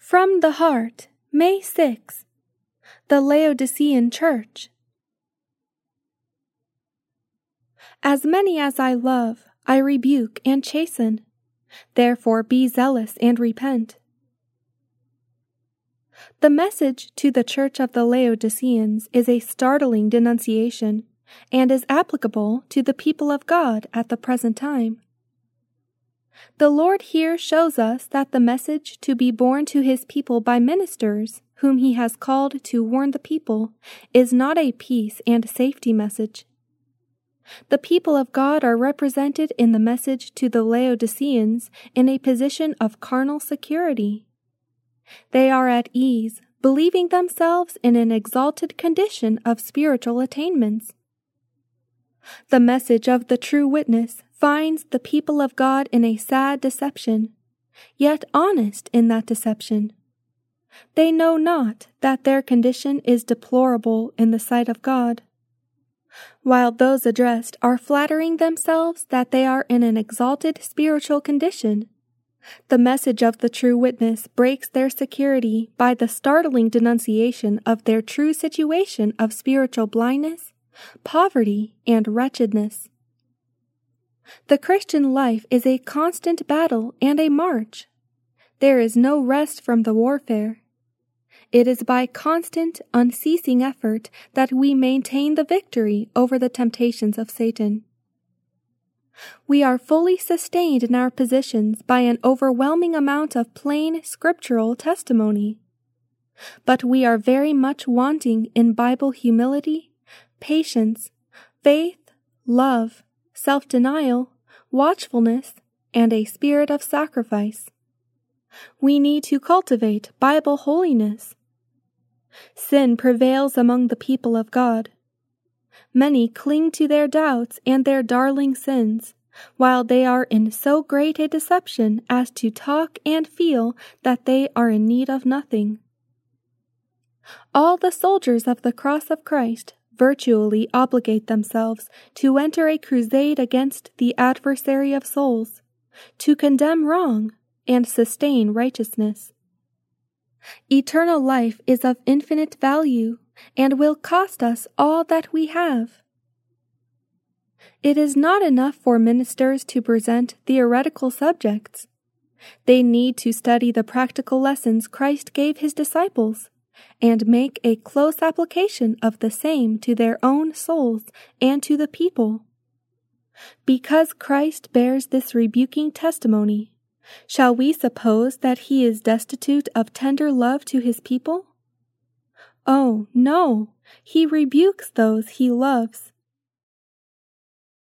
From the Heart, May 6. The Laodicean Church. As many as I love, I rebuke and chasten. Therefore be zealous and repent. The message to the Church of the Laodiceans is a startling denunciation and is applicable to the people of God at the present time. The Lord here shows us that the message to be borne to his people by ministers whom he has called to warn the people is not a peace and safety message. The people of God are represented in the message to the Laodiceans in a position of carnal security. They are at ease, believing themselves in an exalted condition of spiritual attainments. The message of the true witness finds the people of God in a sad deception, yet honest in that deception. They know not that their condition is deplorable in the sight of God, while those addressed are flattering themselves that they are in an exalted spiritual condition. The message of the true witness breaks their security by the startling denunciation of their true situation of spiritual blindness, poverty, and wretchedness. The Christian life is a constant battle and a march. There is no rest from the warfare. It is by constant, unceasing effort that we maintain the victory over the temptations of Satan. We are fully sustained in our positions by an overwhelming amount of plain scriptural testimony. But we are very much wanting in Bible humility, patience, faith, love, self-denial, watchfulness, and a spirit of sacrifice. We need to cultivate Bible holiness. Sin prevails among the people of God. Many cling to their doubts and their darling sins, while they are in so great a deception as to talk and feel that they are in need of nothing. All the soldiers of the cross of Christ virtually obligate themselves to enter a crusade against the adversary of souls, to condemn wrong and sustain righteousness. Eternal life is of infinite value and will cost us all that we have. It is not enough for ministers to present theoretical subjects. They need to study the practical lessons Christ gave his disciples and make a close application of the same to their own souls and to the people. Because Christ bears this rebuking testimony, shall we suppose that he is destitute of tender love to his people? Oh, no, he rebukes those he loves.